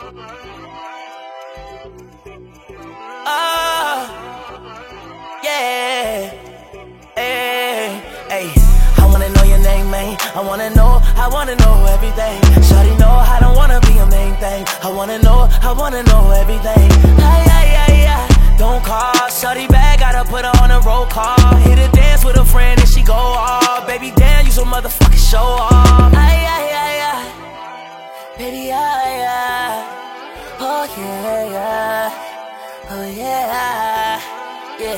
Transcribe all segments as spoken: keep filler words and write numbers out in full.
Oh, yeah. Hey, hey. I wanna know your name, man. I wanna know, I wanna know everything. Shawty know I don't wanna be a main thing. I wanna know, I wanna know everything. Ay, ay, ay, ay. Don't call, shawty back, gotta put her on a roll call. Hit a dance with a friend and she go off. Baby, damn, you so motherfucking show off. Ay, ay, ay, ay. Baby, ay, ay. Oh, yeah, yeah. Oh, yeah, yeah.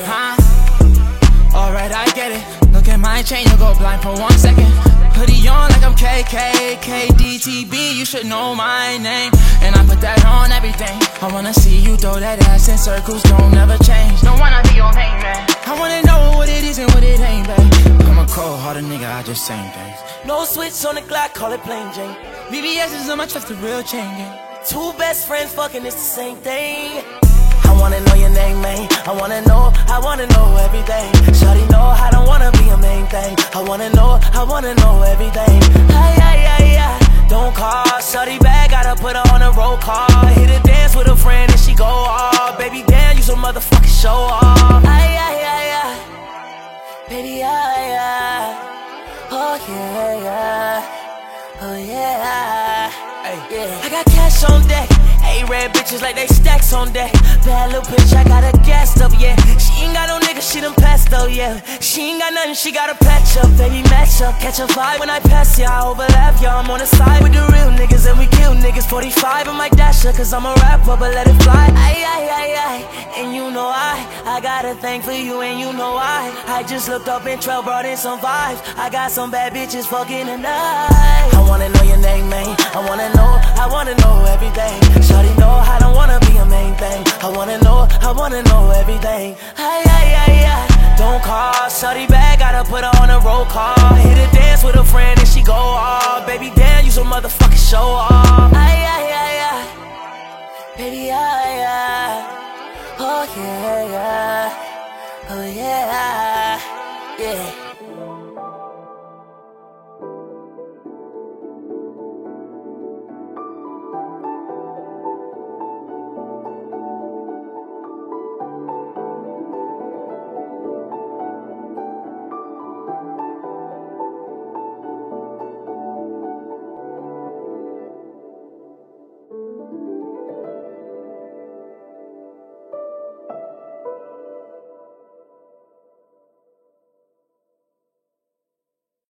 Huh? Alright, I get it. Look at my chain, you'll go blind for one second. Hoodie on like I'm K K, K D T B, you should know my name. And I put that on everything. I wanna see you throw that ass in circles, don't never change. Don't wanna be your main man. I wanna know what it is and what it ain't, babe. I'm a cold-hearted nigga, I just saying things. No switch on the Glock, call it plain Jane. V V S is on my chest, the real chain gang. Two best friends fucking, it's the same thing. I wanna know your name, man. I wanna know, I wanna know everything. Shawty know I don't wanna be a main thing. I wanna know, I wanna know everything. Ay, ay, ay, ay. Don't call, shawty back, gotta put her on a roll call. Hit a dance with a friend and she go off. Baby, damn, you so motherfucking show off. Ay, ay, ay, ay. Baby, ay, ay. Oh, yeah, yeah. Oh, yeah. Ay, yeah. I got cash on deck. A-red bitches like they stacks on deck. Bad little bitch, I got her gassed up, yeah. She ain't got no nigga, she done passed though, yeah. She ain't got nothing, she got a patch up. Baby, match up, catch a vibe when I pass, yeah. I overlap, yeah. I'm on the side with the real niggas and we kill niggas. Forty-five, I'm like Dasher, cause I'm a rapper, but let it fly. Ay, ay, ay, ay. And you know I, I got a thing for you and you know I. I just looked up in Trail, brought in some vibes. I got some bad bitches fucking tonight. I wanna know your name, man. I wanna know, I wanna know everything. Shawty know I don't wanna be a main thing. I wanna know, I wanna know everything. Ay, ay, ay, ay. Don't call, shawty back, gotta put her on a roll call. Hit a dance with a friend and she go off. Baby, damn, you so motherfucking show off. Ay, ay, ay, ay. Baby, ay, ay. Oh, yeah, yeah. Oh, yeah, yeah.